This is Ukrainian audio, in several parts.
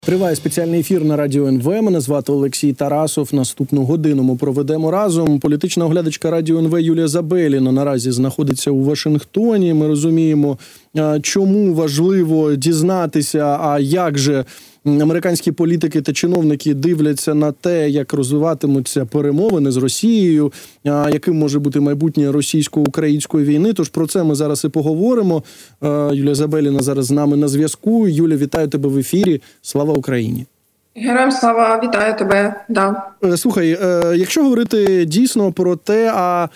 Триває спеціальний ефір на Радіо НВ. Мене звати Олексій Тарасов. Наступну годину ми проведемо разом. Політична оглядачка Радіо НВ Юлія Забеліна наразі знаходиться у Вашингтоні. Ми розуміємо, чому важливо дізнатися, а як же американські політики та чиновники дивляться на те, як розвиватимуться перемовини з Росією, яким може бути майбутнє російсько-української війни. Тож про це ми зараз і поговоримо. Юлія Забеліна зараз з нами на зв'язку. Юля, вітаю тебе в ефірі. Слава Україні! Героям слава, вітаю тебе. Да. Слухай, якщо говорити дійсно про те,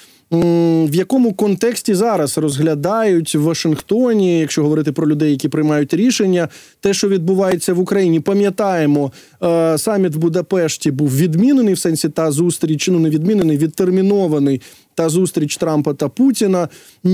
в якому контексті зараз розглядають в Вашингтоні, якщо говорити про людей, які приймають рішення, те, що відбувається в Україні. Пам'ятаємо, саміт в Будапешті був відмінений, в сенсі та зустріч, не відмінений, відтермінований, та зустріч Трампа та Путіна.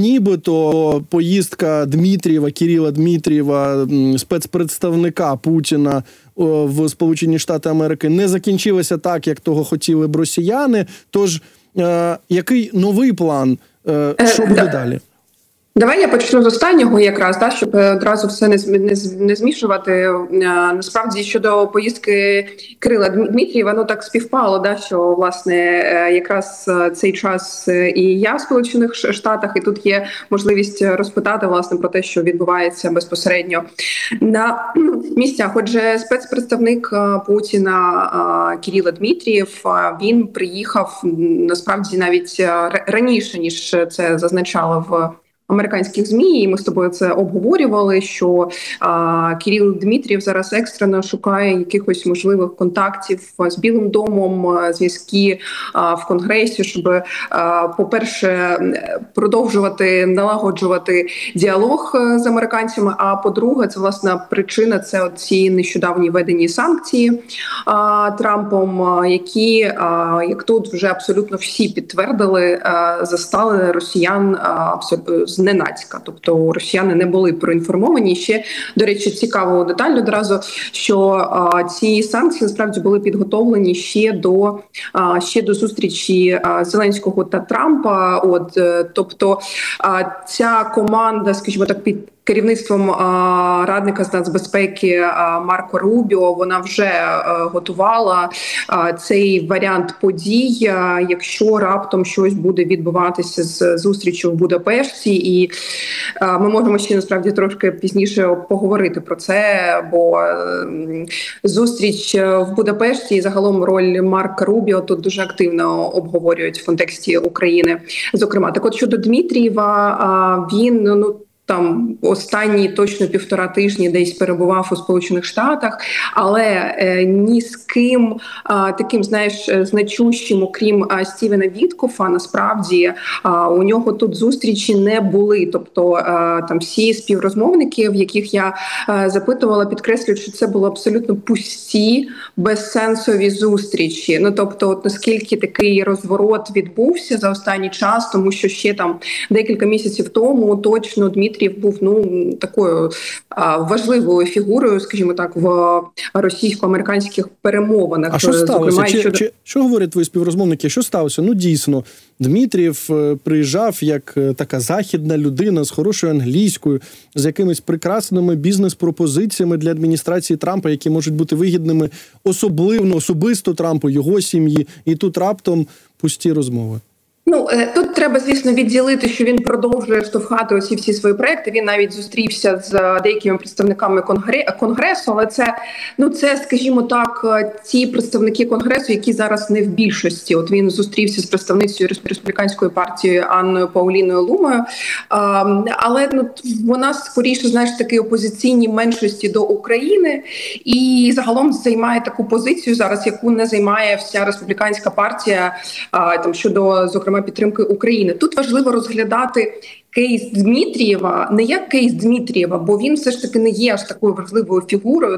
Нібито поїздка Кирила Дмитрієва, спецпредставника Путіна в Сполучені Штати Америки, не закінчилася так, як того хотіли б росіяни. Тож, який новий план? Що буде далі? Давай я почну з останнього якраз, щоб одразу все не змішувати. Насправді, щодо поїздки Кирила Дмитрієва, так співпало, що, власне, якраз цей час і я в Сполучених Штатах, і тут є можливість розпитати, власне, про те, що відбувається безпосередньо на місцях. Отже, спецпредставник Путіна Кирило Дмитрієв, він приїхав, насправді, навіть раніше, ніж це зазначало в американських ЗМІ, і ми з тобою це обговорювали, що Кирил Дмитрієв зараз екстрено шукає якихось можливих контактів з Білим домом, зв'язки в Конгресі, щоб, по-перше, продовжувати налагоджувати діалог з американцями, а по-друге, це, власне, причина – це ці нещодавні введені санкції Трампом, які, як тут вже абсолютно всі підтвердили, застали росіян абсолютно зненацька. Тобто росіяни не були проінформовані. Ще, до речі, цікаво деталь одразу, що ці санкції насправді були підготовлені ще до зустрічі Зеленського та Трампа. Тобто ця команда, скажімо так, під керівництвом радника з нацбезпеки Марко Рубіо, вона вже готувала цей варіант подій, якщо раптом щось буде відбуватися з зустрічю в Будапешті. І ми можемо ще, насправді, трошки пізніше поговорити про це, бо зустріч в Будапешті і загалом роль Марка Рубіо тут дуже активно обговорюють в контексті України. Зокрема, так от щодо Дмитрієва, він, там останні точно 1,5 тижні десь перебував у Сполучених Штатах, але ні з ким таким, значущим, окрім Стівена Віткофа, насправді у нього тут зустрічі не були. Тобто там всі співрозмовники, в яких я запитувала, підкреслюють, що це були абсолютно пусті, безсенсові зустрічі. Тобто, наскільки такий розворот відбувся за останній час, тому що ще там декілька місяців тому точно Дмитрієв був такою важливою фігурою, скажімо так, в російсько-американських перемовинах. А що сталося? Що говорять твої співрозмовники? Що сталося? Дійсно, Дмитрієв приїжджав як така західна людина з хорошою англійською, з якимись прекрасними бізнес-пропозиціями для адміністрації Трампа, які можуть бути вигідними особисто Трампу, його сім'ї, і тут раптом пусті розмови. Тут треба, звісно, відділити, що він продовжує штовхати оці всі свої проекти. Він навіть зустрівся з деякими представниками Конгресу, але це, скажімо так, ті представники Конгресу, які зараз не в більшості. От він зустрівся з представницею республіканської партії Анною Пауліною Лумою, але вона скоріше, такі опозиційні меншості до України і загалом займає таку позицію зараз, яку не займає вся республіканська партія щодо, зокрема, підтримки України. Тут важливо розглядати кейс Дмитрієва не як кейс Дмитрієва, бо він все ж таки не є аж такою важливою фігурою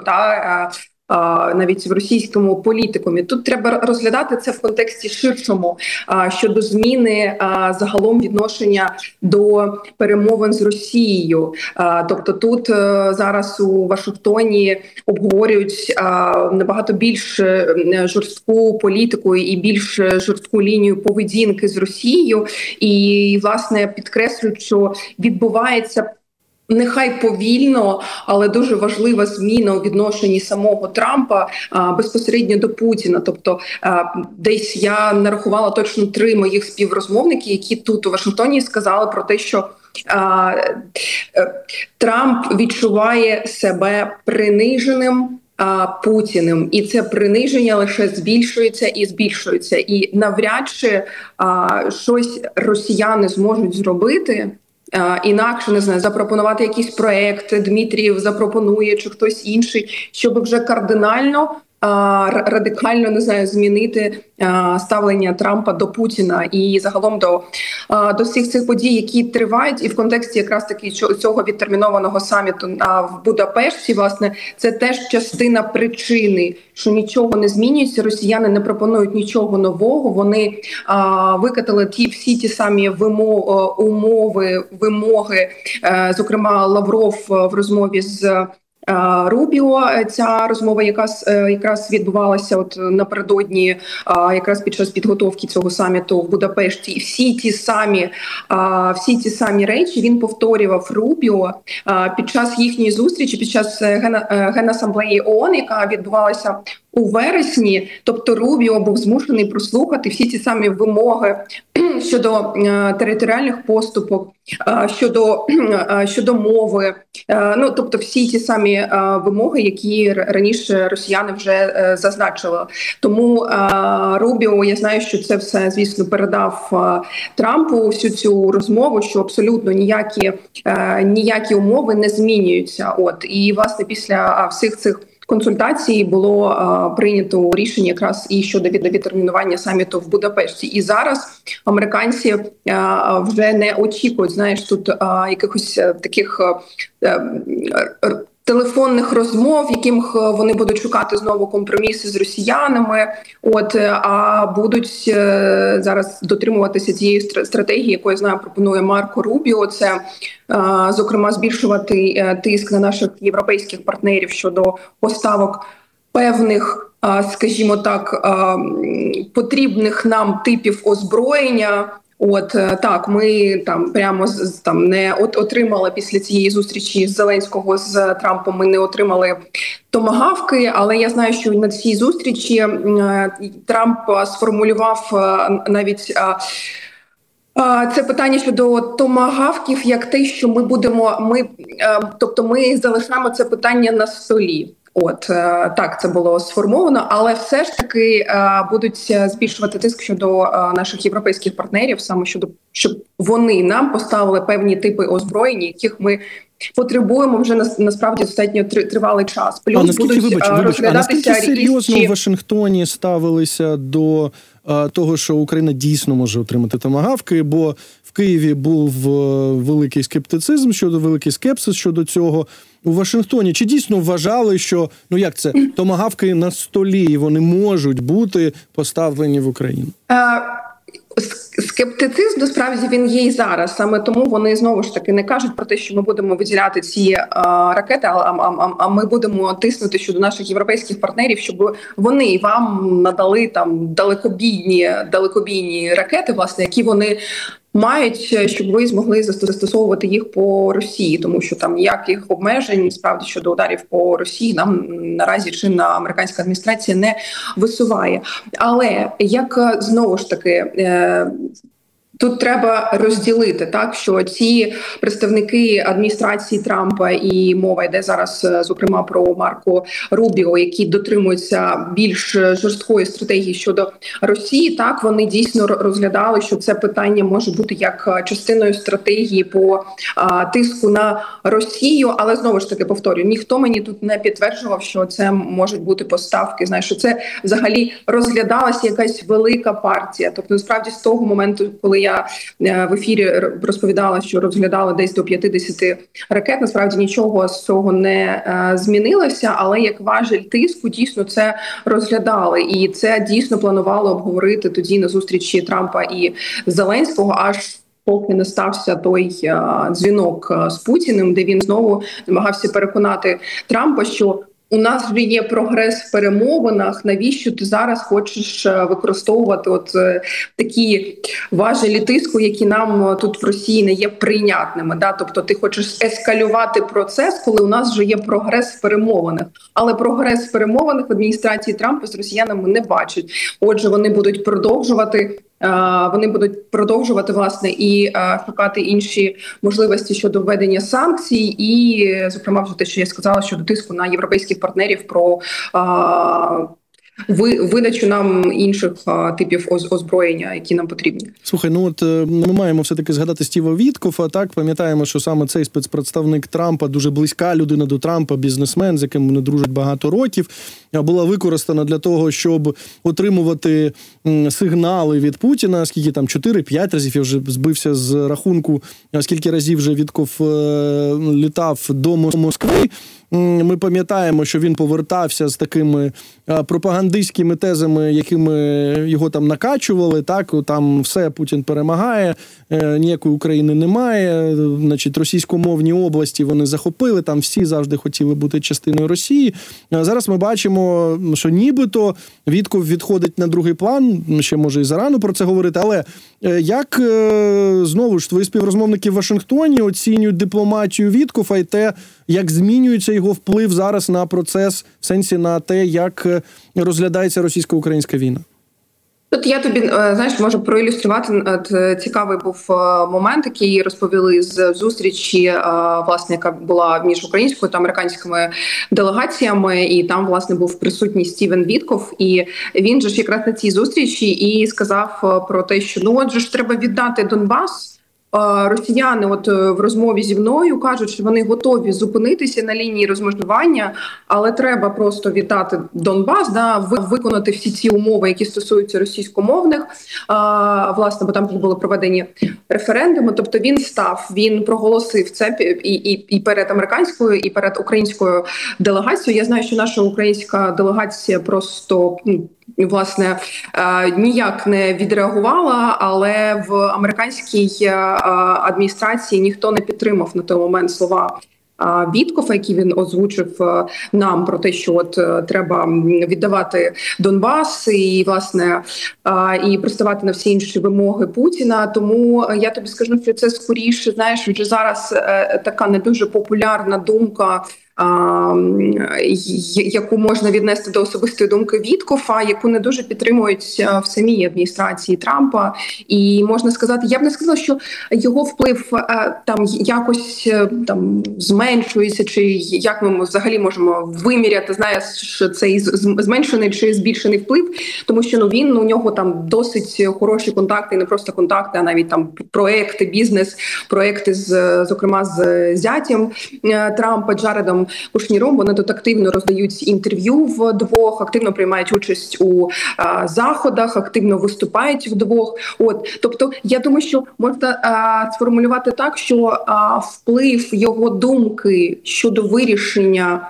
навіть в російському політикумі. Тут треба розглядати це в контексті ширшому щодо зміни загалом відношення до перемовин з Росією. Тобто тут зараз у Вашингтоні обговорюють набагато більш жорстку політику і більш жорстку лінію поведінки з Росією. І, власне, підкреслюють, що відбувається нехай повільно, але дуже важлива зміна у відношенні самого Трампа безпосередньо до Путіна. Тобто десь я нарахувала точно 3 моїх співрозмовники, які тут у Вашингтоні сказали про те, що Трамп відчуває себе приниженим Путіним, і це приниження лише збільшується і збільшується. І навряд чи щось росіяни зможуть зробити. Інакше, не знаю, запропонувати якісь проекти, Дмитрієв запропонує, чи хтось інший, щоб вже кардинально, радикально, не знаю, змінити ставлення Трампа до Путіна і загалом до всіх цих подій, які тривають, і в контексті якраз таки цього відтермінованого саміту в Будапешті, власне, це теж частина причини, що нічого не змінюється, росіяни не пропонують нічого нового, вони викатали всі ті самі вимоги, зокрема Лавров в розмові з Рубіо, ця розмова якраз відбувалася от напередодні, якраз під час підготовки цього саміту в Будапешті. І всі ті самі речі він повторював Рубіо під час їхньої зустрічі, під час Генасамблеї ООН, яка відбувалася у вересні. Тобто Рубіо був змушений прослухати всі ті самі вимоги щодо територіальних поступок, щодо мови, тобто всі ті самі вимоги, які раніше росіяни вже зазначили. Тому Рубіо, я знаю, що це все, звісно, передав Трампу, всю цю розмову, що абсолютно ніякі умови не змінюються. І, власне, після всіх цих консультацій було прийнято рішення якраз і щодо відтермінування саміту в Будапешті. І зараз американці вже не очікують, знаєш, тут якихось таких телефонних розмов, яких вони будуть шукати знову компроміси з росіянами, а будуть зараз дотримуватися цієї стратегії, яку, я знаю, пропонує Марко Рубіо. Це, зокрема, збільшувати тиск на наших європейських партнерів щодо поставок певних, скажімо так, потрібних нам типів озброєння. Так, ми прямо не отримали після цієї зустрічі з Зеленського з Трампом, ми не отримали томагавки, але я знаю, що на цій зустрічі Трамп сформулював навіть це питання щодо томагавків, як те, що ми залишаємо це питання на столі. Так, це було сформовано, але все ж таки будуть збільшувати тиск щодо наших європейських партнерів, саме щоб вони нам поставили певні типи озброєння, яких ми потребуємо вже насправді достатньо тривалий час. Плюс наскільки серйозно в Вашингтоні ставилися до того, що Україна дійсно може отримати томагавки, бо в Києві був великий великий скепсис щодо цього. У Вашингтоні чи дійсно вважали, що, томагавки на столі, і вони можуть бути поставлені в Україну? Скептицизм, насправді, він є і зараз. Саме тому вони, знову ж таки, не кажуть про те, що ми будемо виділяти ці ракети, а ми будемо тиснути щодо наших європейських партнерів, щоб вони вам надали далекобійні ракети, власне, які вони мають, щоб ви змогли застосовувати їх по Росії, тому що там ніяких обмежень, справді, щодо ударів по Росії нам наразі чинна американська адміністрація не висуває. Але як знову ж таки тут треба розділити, так, що ці представники адміністрації Трампа, і мова йде зараз, зокрема, про Марко Рубіо, які дотримуються більш жорсткої стратегії щодо Росії, так, вони дійсно розглядали, що це питання може бути як частиною стратегії по тиску на Росію, але знову ж таки повторюю, ніхто мені тут не підтверджував, що це можуть бути поставки, знаєш, що це взагалі розглядалася якась велика партія. Тобто, насправді, з того моменту, коли я в ефірі розповідала, що розглядали десь до 50 ракет, насправді нічого з цього не змінилося, але як важель тиску дійсно це розглядали. І це дійсно планували обговорити тоді на зустрічі Трампа і Зеленського, аж поки не стався той дзвінок з Путіним, де він знову намагався переконати Трампа, що у нас вже є прогрес в перемовинах, навіщо ти зараз хочеш використовувати такі важелі тиску, які нам тут в Росії не є прийнятними. Да? Тобто ти хочеш ескалювати процес, коли у нас вже є прогрес в перемовинах. Але прогрес в перемовинах в адміністрації Трампа з росіянами не бачать. Отже, вони будуть продовжувати власне і шукати інші можливості щодо введення санкцій, і зокрема вже те, що я сказала, щодо тиску на європейських партнерів про видачу нам інших типів озброєння, які нам потрібні. Слухай, ми маємо все-таки згадати Стіва Віткофа, так? Пам'ятаємо, що саме цей спецпредставник Трампа, дуже близька людина до Трампа, бізнесмен, з яким вони дружать багато років, була використана для того, щоб отримувати сигнали від Путіна, скільки там, 4-5 разів, я вже збився з рахунку, скільки разів вже Віткоф літав до Москви. Ми пам'ятаємо, що він повертався з такими пропагандистськими тезами, якими його там накачували, так, там все, Путін перемагає, ніякої України немає, значить, російськомовні області вони захопили, там всі завжди хотіли бути частиною Росії. Зараз ми бачимо, що нібито Вітков відходить на другий план, ще може і зарано про це говорити, але як, знову ж, твої співрозмовники в Вашингтоні оцінюють дипломатію Віткофа і те, як змінюється його вплив зараз на процес, в сенсі на те, як розглядається російсько-українська війна? Тут я тобі, знаєш, можу проілюструвати. Цікавий був момент, який розповіли з зустрічі, власне, яка була між українською та американськими делегаціями, і там, власне, був присутній Стівен Віткоф, і він же ж якраз на цій зустрічі і сказав про те, що отже ж треба віддати Донбас. Росіяни в розмові зі мною кажуть, що вони готові зупинитися на лінії розмежування, але треба просто віддати Донбас, виконати всі ці умови, які стосуються російськомовних, власне, бо там були проведені референдуми. Тобто він проголосив це і перед американською, і перед українською делегацією. Я знаю, що наша українська делегація просто власне ніяк не відреагувала, але в американській адміністрації ніхто не підтримав на той момент слова Віткофа, які він озвучив нам про те, що треба віддавати Донбас і, власне, і приставати на всі інші вимоги Путіна. Тому я тобі скажу, що це скоріше, знаєш, вже зараз така не дуже популярна думка, яку можна віднести до особистої думки Віткофа, яку не дуже підтримують в самій адміністрації Трампа. І можна сказати, я б не сказала, що його вплив там якось там зменшується, чи як ми взагалі можемо виміряти, знаєш, цей зменшений чи збільшений вплив, тому що у нього там досить хороші контакти, не просто контакти, а навіть там проекти, бізнес-проекти, зокрема з зятям Трампа, Джаредом Кушніром. Вони тут активно роздають інтерв'ю вдвох, активно приймають участь у заходах, активно виступають вдвох. Тобто, я думаю, що можна сформулювати так, що вплив його думки щодо вирішення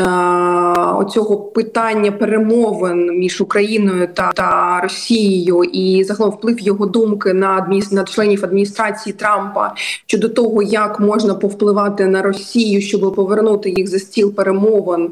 оцього питання перемовин між Україною та Росією, і загалом вплив його думки на членів адміністрації Трампа щодо того, як можна повпливати на Росію, щоб повернути їх за стіл перемовин.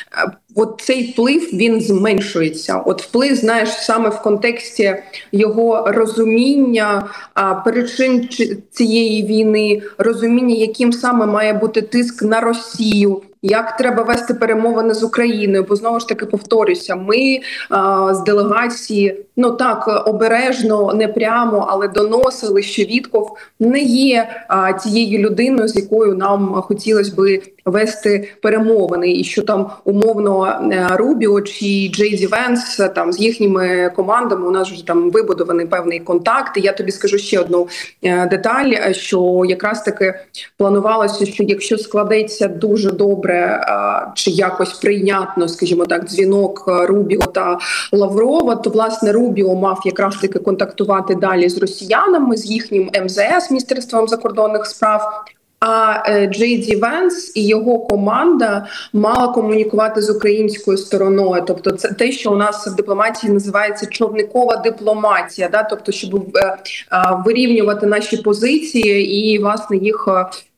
Цей вплив, він зменшується. Вплив, знаєш, саме в контексті його розуміння причин цієї війни, розуміння, яким саме має бути тиск на Росію, як треба вести перемовини з Україною. Бо, знову ж таки, повторюся, ми з делегації, обережно, не прямо, але доносили, що Вітков не є тією людиною, з якою нам хотілося би вести перемовини, і що там умовно Рубіо чи Джей Ді Венс там з їхніми командами у нас вже там вибудований певний контакт. І я тобі скажу ще одну деталь, що якраз таки планувалося, що якщо складеться дуже добре чи якось прийнятно, скажімо так, дзвінок Рубіо та Лаврова, то, власне, Рубіо мав якраз таки контактувати далі з росіянами, з їхнім МЗС, Міністерством закордонних справ. А Джей Ді Венс і його команда мала комунікувати з українською стороною. Тобто це те, що у нас в дипломатії називається човникова дипломатія. Тобто, щоб вирівнювати наші позиції і, власне, їх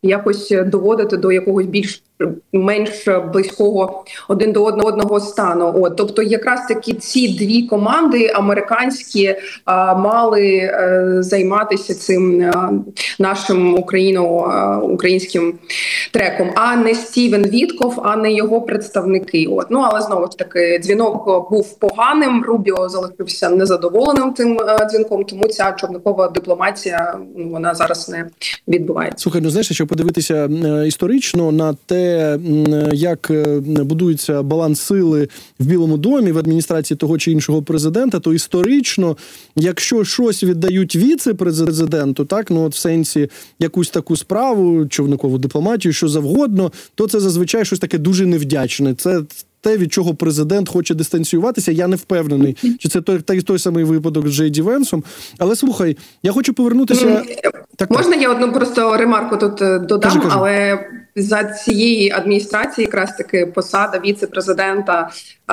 якось доводити до якогось менш близького один до одного стану. Тобто якраз таки ці дві команди американські мали займатися цим нашим українським треком, а не Стівен Віткоф, а не його представники. Але знову ж таки, дзвінок був поганим, Рубіо залишився незадоволеним тим дзвінком, тому ця човникова дипломатія, вона зараз не відбувається. Слухай, знаєш, якщо подивитися історично на те, як будується баланс сили в Білому домі, в адміністрації того чи іншого президента, то історично, якщо щось віддають віце-президенту, так, в сенсі якусь таку справу, човникову дипломатію, що завгодно, то це зазвичай щось таке дуже невдячне. Це те, від чого президент хоче дистанціюватися, я не впевнений, чи це той самий випадок з Джей Ді Венсом. Але слухай, я хочу повернутися... Можна я одну просто ремарку тут додам? Кажи. Але за цієї адміністрації якраз таки посада віце-президента,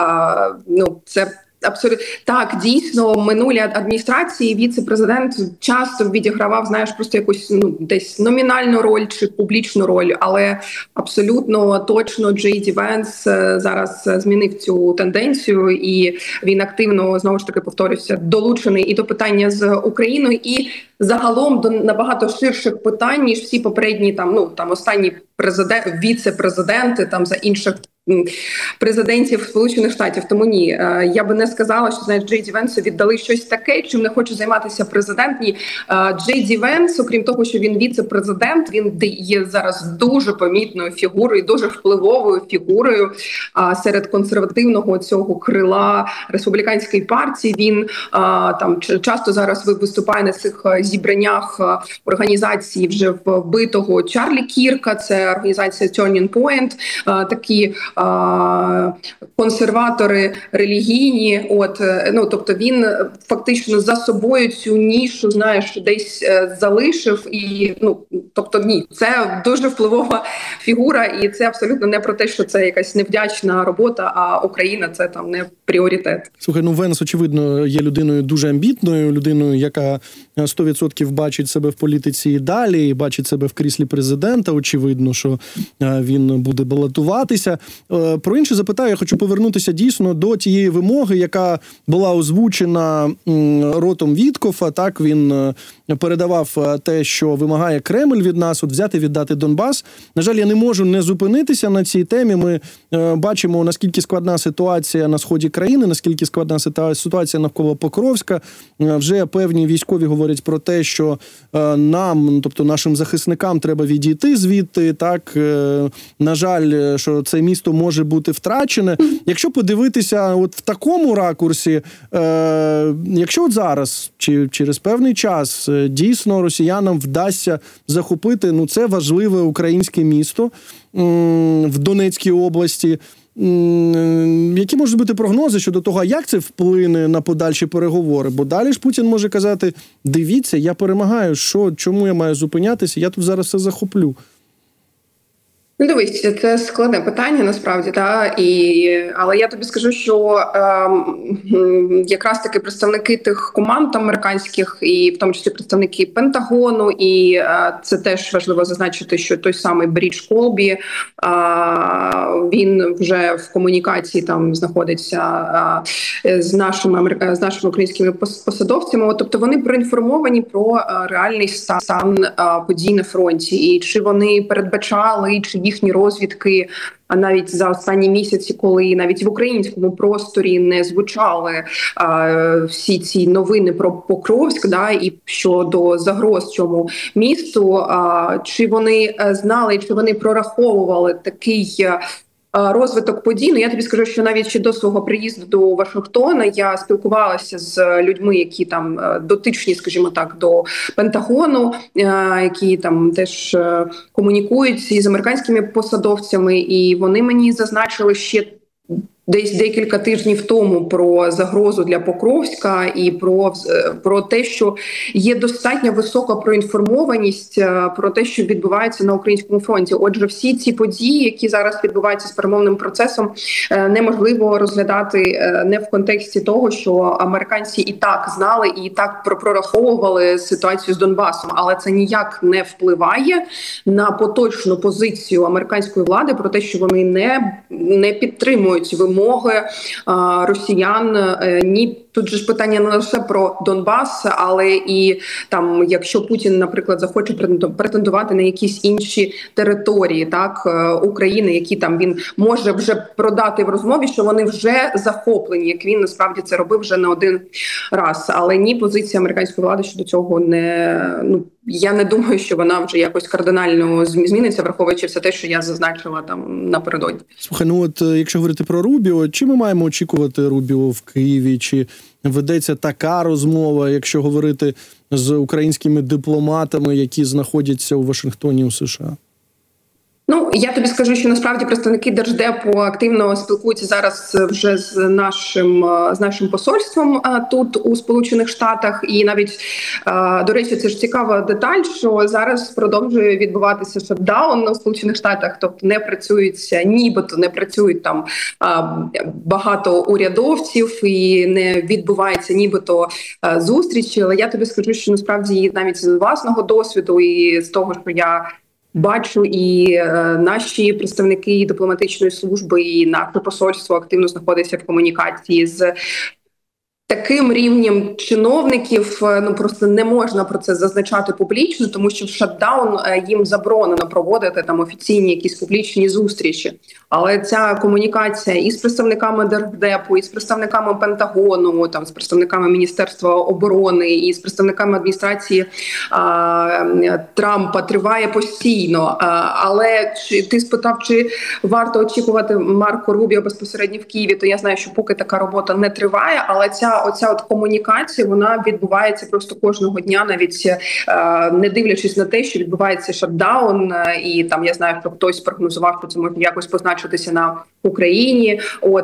це абсолютно так, дійсно, минулі адміністрації віце-президент часто відігравав, просто якусь десь номінальну роль чи публічну роль, але абсолютно точно Джей Ді Венс зараз змінив цю тенденцію, і він активно, знову ж таки, повторюся, долучений і до питання з Україною, і загалом до набагато ширших питань, ніж всі попередні останні віце-президенти за інших президентів Сполучених Штатів. Тому ні, я би не сказала, що Джей Ді Венсу віддали щось таке, чим не хоче займатися президент. Ні, Джей Ді Венс, окрім того, що він віце-президент, він є зараз дуже помітною фігурою, дуже впливовою фігурою серед консервативного цього крила республіканської партії. Він часто зараз виступає на цих зібраннях організації вже вбитого Чарлі Кірка, це організація Turning Point, такі консерватори релігійні, тобто він фактично за собою цю нішу, десь залишив, і тобто ні, це дуже впливова фігура, і це абсолютно не про те, що це якась невдячна робота, а Україна це не пріоритет. Слухай, Венс, очевидно, є людиною дуже амбітною, людиною, яка 100% бачить себе в політиці і далі, і бачить себе в кріслі президента. Очевидно, що він буде балотуватися. Про інше запитаю, я хочу повернутися дійсно до тієї вимоги, яка була озвучена ротом Віткофа. Так, він передавав те, що вимагає Кремль від нас, взяти, віддати Донбас. На жаль, я не можу не зупинитися на цій темі. Ми бачимо, наскільки складна ситуація на сході країни, наскільки складна ситуація навколо Покровська. Вже певні військові говорять про те, що нам, тобто нашим захисникам, треба відійти звідти. Так, на жаль, що це місто може бути втрачене. Якщо подивитися в такому ракурсі, якщо зараз, чи через певний час, дійсно росіянам вдасться захопити, це важливе українське місто в Донецькій області, які можуть бути прогнози щодо того, як це вплине на подальші переговори? Бо далі ж Путін може казати, дивіться, я перемагаю, чому я маю зупинятися, я тут зараз все захоплю. Дивись, це складне питання, насправді, але я тобі скажу, що якраз таки представники тих команд американських, і в тому числі представники Пентагону, і це теж важливо зазначити, що той самий Брідж Колбі, він вже в комунікації знаходиться з нашими українськими посадовцями, тобто вони проінформовані про реальний стан подій на фронті, і чи вони передбачали, чи їхні розвідки, а навіть за останні місяці, коли навіть в українському просторі не звучали всі ці новини про Покровськ, і щодо загроз цьому місту, чи вони знали, чи вони прораховували такий розвиток подій. Я тобі скажу, що навіть ще до свого приїзду до Вашингтона я спілкувалася з людьми, які там дотичні, скажімо так, до Пентагону, які там теж комунікують із американськими посадовцями, і вони мені зазначили ще десь декілька тижнів тому про загрозу для Покровська і про те, що є достатньо висока проінформованість про те, що відбувається на українському фронті. Отже, всі ці події, які зараз відбуваються з перемовним процесом, неможливо розглядати не в контексті того, що американці і так знали, і так прораховували ситуацію з Донбасом, але це ніяк не впливає на поточну позицію американської влади про те, що вони не підтримують вимоги росіян. Ні, тут же ж питання не лише про Донбас, але і там, якщо Путін, наприклад, захоче претендувати на якісь інші території, так, України, які там він може вже продати в розмові, що вони вже захоплені, як він насправді це робив вже не один раз. Але ні, позиція американської влади щодо цього я не думаю, що вона вже якось кардинально зміниться, враховуючи все те, що я зазначила там напередодні. Слухай, якщо говорити про Рубіо, чи ми маємо очікувати Рубіо в Києві, чи ведеться така розмова, якщо говорити з українськими дипломатами, які знаходяться у Вашингтоні, у США? Я тобі скажу, що насправді представники Держдепу активно спілкуються зараз вже з нашим посольством тут у Сполучених Штатах. І навіть, до речі, це ж цікава деталь, що зараз продовжує відбуватися шатдаун у Сполучених Штатах, тобто нібито не працюють там багато урядовців і не відбувається нібито зустрічі. Але я тобі скажу, що насправді навіть з власного досвіду і з того, що я бачу, і наші представники дипломатичної служби, і наше посольство активно знаходиться в комунікації з таким рівнем чиновників. Просто не можна про це зазначати публічно, тому що в шатдаун їм заборонено проводити там офіційні якісь публічні зустрічі. Але ця комунікація і з представниками Держдепу, і з представниками Пентагону, там з представниками Міністерства оборони, і з представниками адміністрації Трампа триває постійно. Але ти спитав, чи варто очікувати Марко Рубіо безпосередньо в Києві, то я знаю, що поки така робота не триває, але оця комунікація, вона відбувається просто кожного дня, навіть не дивлячись на те, що відбувається шатдаун, і там я знаю, що хтось прогнозував, що це може якось позначитися на Україні,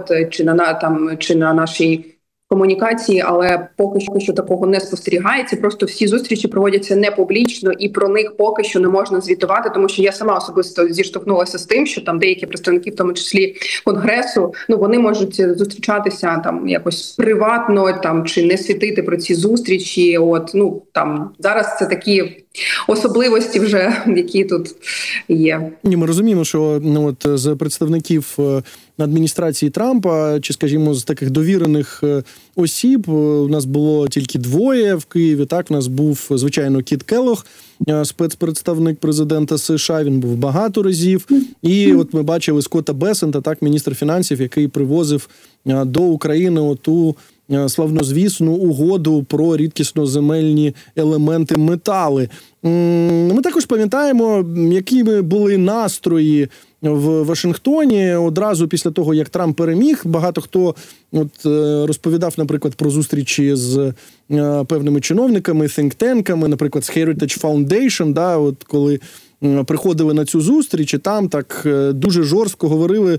чи на нашій комунікації, але поки що такого не спостерігається. Просто всі зустрічі проводяться не публічно, і про них поки що не можна звітувати, тому що я сама особисто зіштовхнулася з тим, що там деякі представники, в тому числі Конгресу, вони можуть зустрічатися там якось приватно, там чи не світити про ці зустрічі. Зараз це такі особливості вже, які тут є. Ні, ми розуміємо, що з представників адміністрації Трампа, чи, скажімо, з таких довірених осіб, у нас було тільки двоє в Києві. Так, у нас був, звичайно, Кіт Келлог, спецпредставник президента США, він був багато разів. І ми бачили Скотта Бесента, так, міністр фінансів, який привозив до України оту славнозвісну угоду про рідкісноземельні елементи метали. Ми також пам'ятаємо, якими були настрої в Вашингтоні одразу після того, як Трамп переміг. Багато хто розповідав, наприклад, про зустрічі з певними чиновниками, think-танками, наприклад, з Heritage Foundation, коли приходили на цю зустріч, і там так дуже жорстко говорили,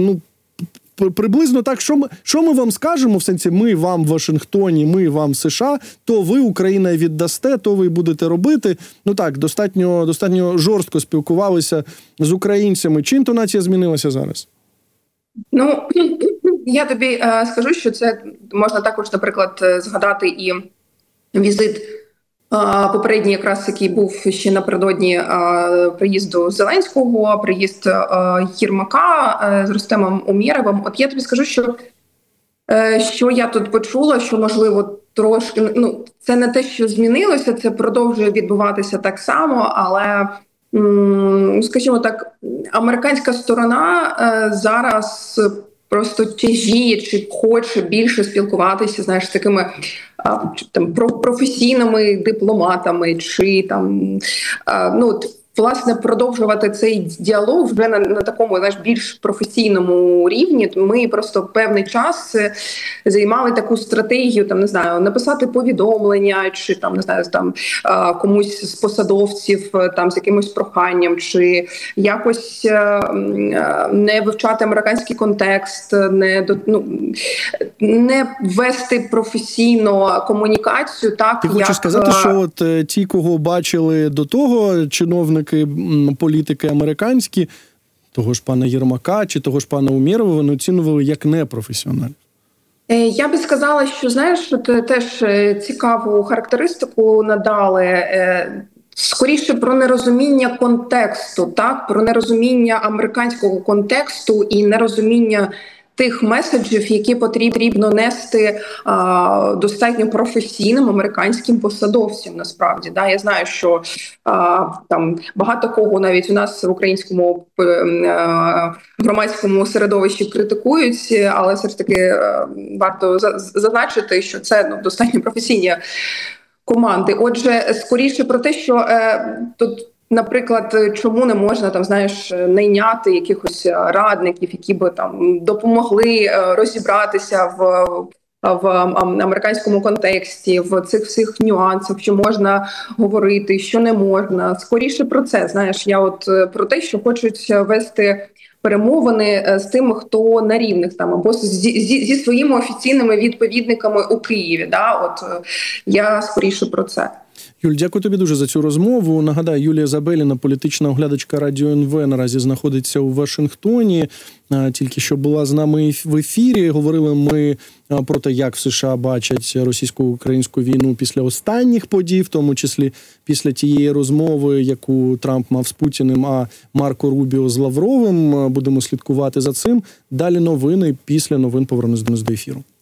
приблизно так, що ми вам скажемо, в сенсі ми вам в Вашингтоні, ми вам в США, то ви, Україна, віддасте, то ви будете робити. Достатньо жорстко спілкувалися з українцями. Чи інтонація змінилася зараз? Я тобі скажу, що це можна також, наприклад, згадати і візит попередній, якраз який був ще напередодні приїзду Зеленського, приїзд Єрмака з Рустемом Умєровим. От я тобі скажу, що я тут почула, що, можливо, трошки, це не те, що змінилося, це продовжує відбуватися так само, але, скажімо так, американська сторона зараз просто тяжіє чи хоче більше спілкуватися, з такими професійними дипломатами, чи власне продовжувати цей діалог вже на такому, знаєш, більш професійному рівні. Ми просто певний час займали таку стратегію, там не знаю, написати повідомлення, чи там не знаю, там комусь з посадовців там з якимось проханням, чи якось не вивчати американський контекст, не вести професійно комунікацію. Так, ти хочеш сказати, що от ті, кого бачили до того, чиновники, політики американські, того ж пана Єрмака чи того ж пана Умєрова, вони оцінювали як непрофесіональні? Я би сказала, що, знаєш, теж цікаву характеристику надали. Скоріше про нерозуміння контексту, так, про нерозуміння американського контексту і нерозуміння тих меседжів, які потрібно нести достатньо професійним американським посадовцям. Насправді, да, я знаю, що там багато кого навіть у нас в українському громадському середовищі критикують, але все ж таки варто зазначити, що це достатньо професійні команди. Отже, скоріше про те, що тут, наприклад, чому не можна там, знаєш, найняти якихось радників, які би там допомогли розібратися в американському контексті, в цих всіх нюансах, що можна говорити, що не можна. Скоріше про це, знаєш, я от про те, що хочуть вести перемовини з тими, хто на рівних там, або зі своїми офіційними відповідниками у Києві. Да? От я скоріше про це. Юль, дякую тобі дуже за цю розмову. Нагадаю, Юлія Забеліна, політична оглядачка Радіо НВ, наразі знаходиться у Вашингтоні. Тільки що була з нами в ефірі. Говорили ми про те, як в США бачать російсько-українську війну після останніх подій, в тому числі після тієї розмови, яку Трамп мав з Путіним, а Марко Рубіо з Лавровим. Будемо слідкувати за цим. Далі новини. Після новин повернемось до ефіру.